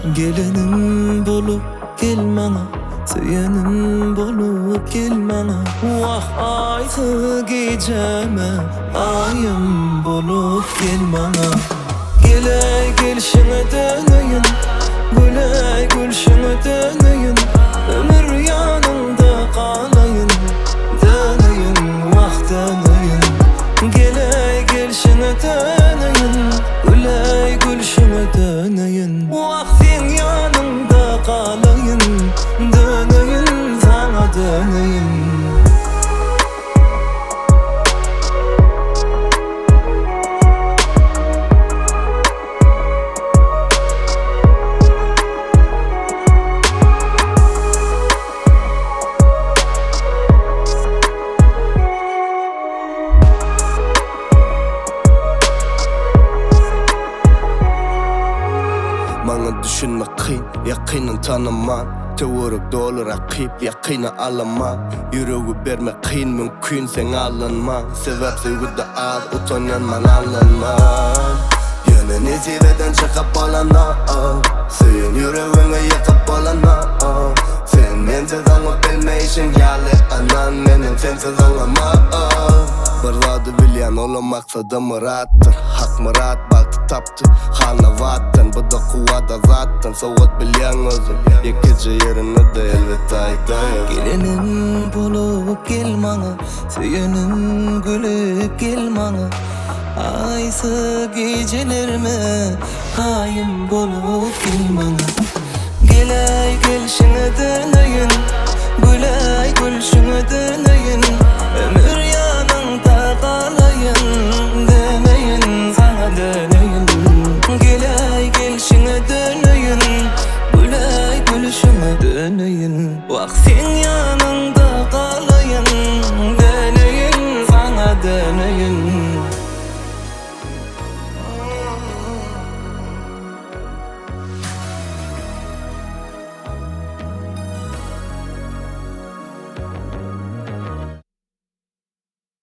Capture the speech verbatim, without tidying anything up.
Gelinim bolup gel mana, söylenim bolup gel mana. Vah aytı geceme, ayım bolup gel mana. Gele gelşine döneyim, güle gülşine döneyim. Ömür yanında kalayım, döneyim vah döneyim. Gele gelşine döneyim, güle gülşine döneyim. Vah sen yanında kalayım, döneyim sana döneyim. Bana düşünme kıyın, yakının tanıman. Teorik dolu rakip, yakını alama. Yüreği verme kıyın, mümkün sen alınma. Sebep sevgide al, utanyanman alınma. Yönü nezireden çıkıp olana. Senin yüreğini yakıp olana. Sen mensiz anlık bilmeyişin yali anan. Menin sensiz anlama. Barladı bilyan oğlum maksadı mırattın. Hak mırat baktı taptı hana vattın. Bu da kuvada zaten soğut bilyan özüm. Yekici yerini de elbette aydayım. Gelinim bolup gel mana, söylenim gülüp gel mana. Aysı gecelerime, ayım bolup gel mana. Gele gelşine döneyim,